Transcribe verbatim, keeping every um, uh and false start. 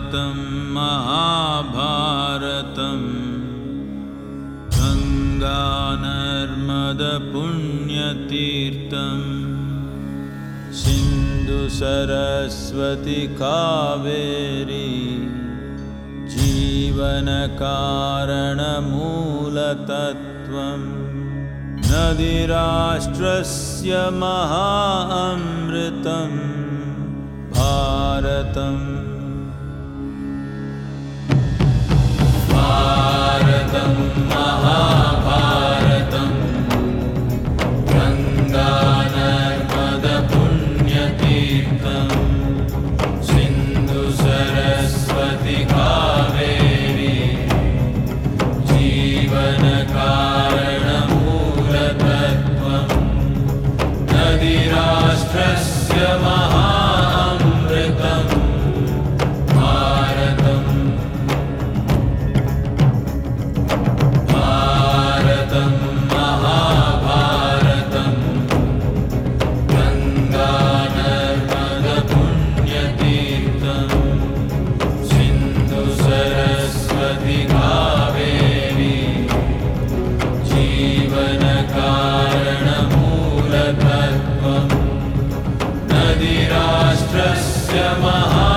भारतं महाभारतं गंगा नर्मदा पुण्यतीर्थं सिंधु सरस्वती कावेरी जीवन कारण मूलतत्त्वम् नदीराष्ट्रस्य महाअमृतं भारतम् भारतं महाभारतं गंगा नर्मदा पुण्यतीर्थं सिंधु सरस्वती कावेरी जीवन कारण मूलतत्त्वम् नदीराष्ट्रस्य महाअमृतं भारतम् भारतं महाभारतं गंगा नर्मदा पुण्यतीर्थं सिंधु सरस्वती कावेरी जीवन कारण मूलतत्त्वम् नदीराष्ट्रस्य महा